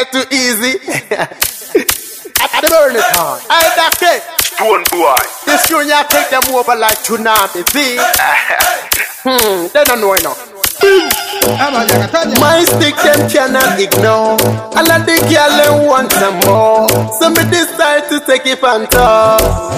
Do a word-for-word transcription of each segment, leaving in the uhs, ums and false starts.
get too easy. I the burn it hard. I that cake. Don't boy. This junior take them over like tsunami. See? Hmm, they don't know enough. My stick them cannot ignore. All of the girl them want some more. So me decide to take it Fanta.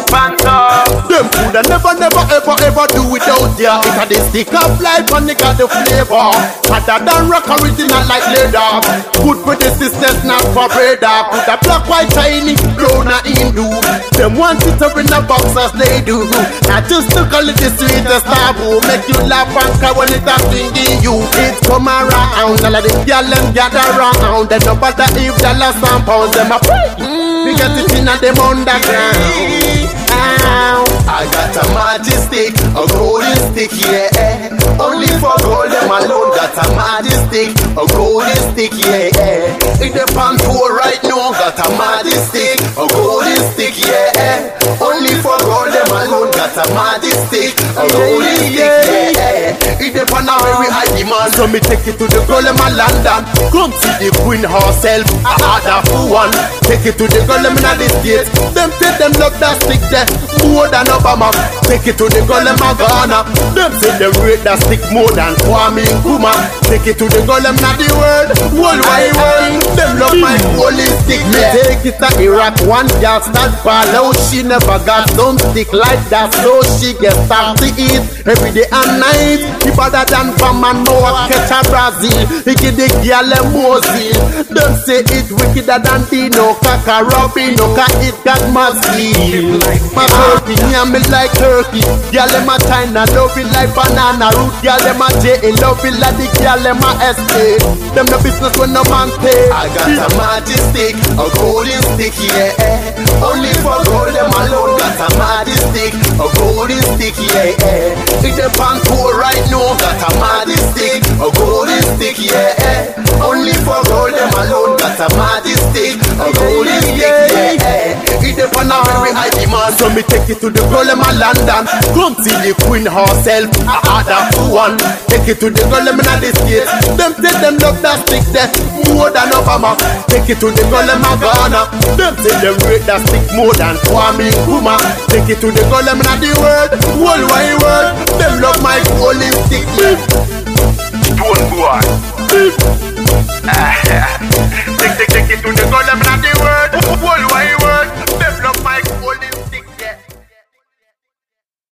Fanta. Them coulda never, never, ever, ever do without ya. It had the stick of life and it got the flavor. Hotter than rock, original like leather. Good for the sisters, not for brother. Put a black, white, shiny, brown and Hindu. Them want it up in the box as they do. I just to call it the sweetest taboo. Make you laugh and cry when it's a singing you. It come around, all of the girl them gather round. They no bother if dollars and pounds them a pray. Mm. We get it in and them underground. Ow. I got a magic stick, a golden stick, yeah. Only for gold them alone. Got a magic stick, a golden stick, yeah. In the pan tour right now, got a magic stick, a golden stick, yeah. Only for gold them alone. Got a magic stick, a golden stick, yeah. In the pan very high demand. So me take it to the girl in my London. Come see the queen herself, I order for one. Take it to the girl in the States. Them say them love that stick there more than Obama. Take it to the girl in my Ghana. Them say them rate that stick more than Kwame Nkrumah. Take it to the girl in the world, world wide world. Them love my holy stick. Me take it to Iraq. One girl stand ball out. She never got some stick like that, so she get time to eat every day and night. He better than Bam and Noah catch a Brazil. He give the girl a Mosey. Them say it wickeder than Dino Kaka Robin. No ka it got massive. My turkey, yeah me like turkey. Girl them a China love it like banana root. Girl them a J A love it like the girl them a S A. Them no business when no man pay. I got a magic stick, a golden stick, yeah. Only for gold them alone. Got a magic stick, a golden stick, yeah. In the pan tour right now. Got a magic stick, a golden stick, yeah. Only for gold them alone. Got a magic stick, a golden stick, yeah. It depend on very high demand. So me take it to the girl in my London. Come see the queen herself, I order for one. Take it to the girl in the States. Them say them love that stick there more than Obama. Take it to the girl in my Ghana. Them say them rate that stick more than Kwame Nkrumah. Take it to the girl in the world, world wide world. Them love